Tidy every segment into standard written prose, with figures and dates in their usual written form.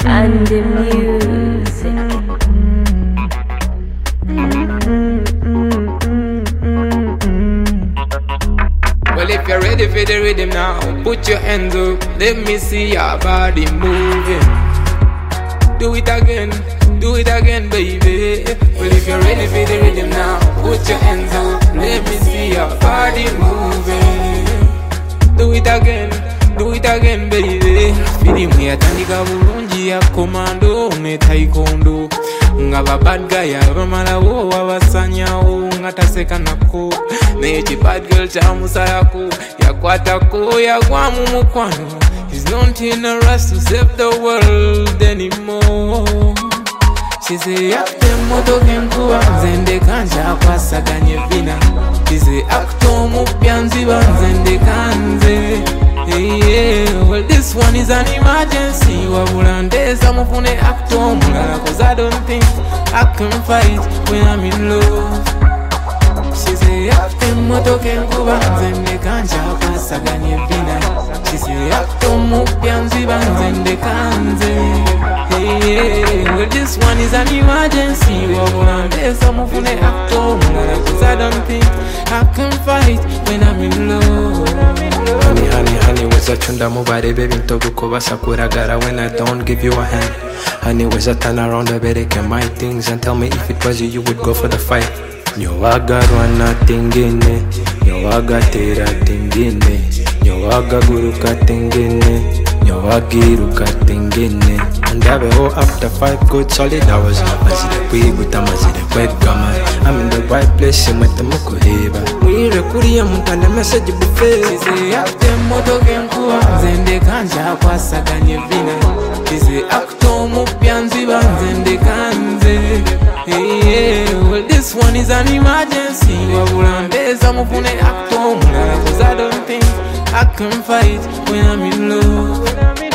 and the music. Well, if you're ready for the rhythm now, put your hands up. Let me see your body moving. Do it again, baby. Well, if you're ready for the rhythm now, put your hands up. Let me see your body moving. Do it again, baby. Filimu yatandika bulungi ya komando ne taekwondo. Nga bad guy abamalawo wabasanyawo nga taseka nako. Nechi bad girl chamusayako yakwatako yagwa mu mukwano. He's not in a rush to save the world anymore. She say after moto kenkuwa nzende kanja kwasaganye vina. She say acto mupyanzi banzende kanze. Hey, well this one is an emergency. Wabulandeza mufune acto mulala, cause I don't think I can fight when I'm in love. She say after moto kenkuwa nzende kanja kwasaganye vina. She say acto mupyanzi banzende kanze. Hey, well this one is an emergency. Wabulandeza mufune acto mulala, cause I don't think I can fight when I'm in love. Honey, was a chunda mubare baby ntogo kuba sakuragara when I don't give you a hand. Honey, was a turn around the bed and my things and tell me if it was you would go for the fight. Nyowaga rwana tingine, nyowaga tera tingine, nyowaga guruka tingine, nyowagiruka tingine. And have a whole after 5 good solid hours. Mazide kwiguta mazide kwegama. I'm in the right place in with the mukuheba. Mwire kuriya mutanda message buffet. She say after moto kenkuwa nzende kanja kwasaganye vina. She say acto mupyanzi banzende kanze. Hey, well this one is an emergency. Wabulandeza mufune acto mulala, cause I don't think I can fight when I'm in love.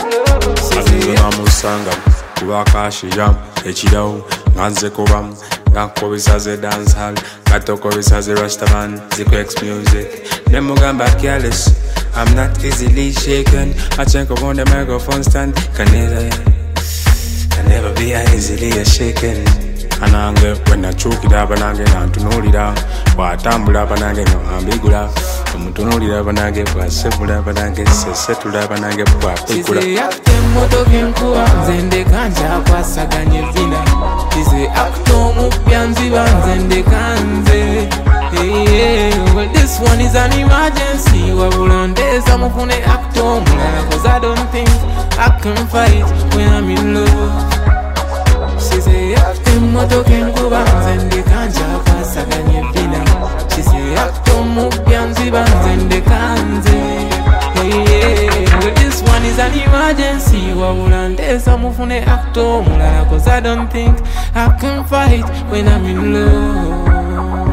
Musanga kubakashira ekirawo nganze kubam ngakobisaze dance hall katokobisaze rastaman zikwex music nemugamba careless. I'm not easily shaken. I check up on the microphone stand. Can never be easily shaken. Anange when I choke it up anange nantunulira watambula banange ngambigula omutunulira banange bwasebula banange sesetula banange bwakwikula. She say after moto kenkuwa nzende kanja kwasaganye vina. She say acto mupyanzi banzende kanze. Hey, well this one is an emergency. Wabulandeza mufune acto mulala, cause I don't think I can fight when I'm in love. She say after moto kenkuwa nzende kanja kwasaganye vina. She say acto mupyanzi banzende kanze. Hey, well this one is an emergency. Wabulandeza mufune acto mulala, cause I don't think I can fight when I'm in love.